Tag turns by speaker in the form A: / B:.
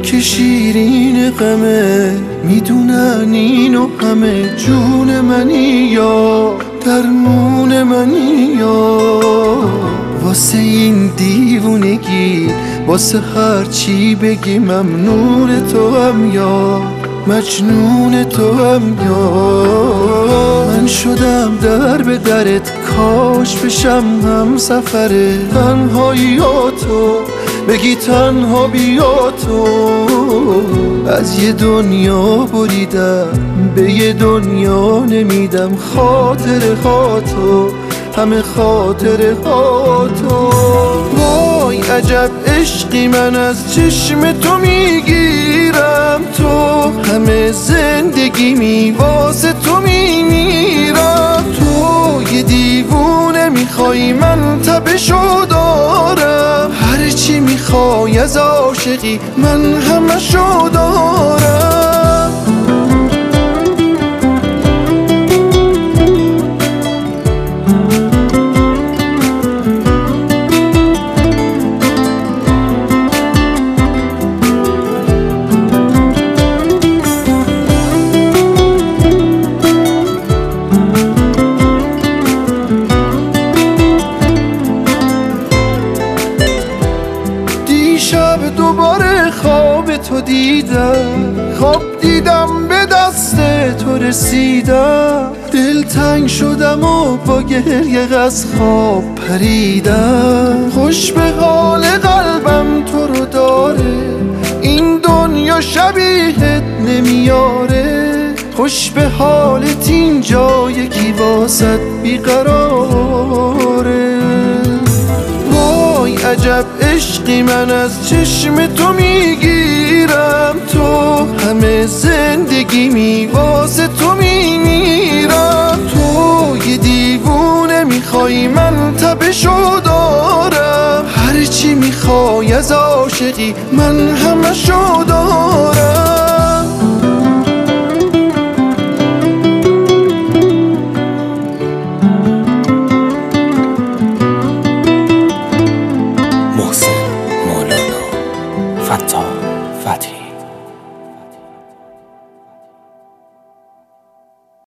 A: که شیرین غمه، میدونن اینو همه، جون منی یا درمون منی یا واسه این دیوونگی، واسه هر چی بگی ممنون تو هم یا مجنون تو هم یا من شدم در به درت، کاش بشم هم سفره تنهاییاتو بگی تنها بیا تو. از یه دنیا بریدم به یه دنیا نمیدم، خاطر خاطر همه خاطر خاطر. وای عجب عشقی من از چشم تو میگیرم، تو همه زندگی واسه تو میمیرم. تو یه دیوونه میخوای من تبشو دارم، هر چی میخوای از عاشقی من همشو دارم. شب دوباره خواب تو دیدم، خواب دیدم به دست تو رسیدم، دل تنگ شدم و با گریه از خواب پریدم. خوش به حال قلبم تو رو داره، این دنیا شبیهت نمیاره. خوش به حالت اینجا یکی واسط بیقراره. وای عجب عشقی من از چشم تو میگیرم، تو همه زندگی واسه تو میمیرم. تو یه دیوونه میخوای من تبشو دارم، هر چی میخوای از عاشقی من همشو دارم.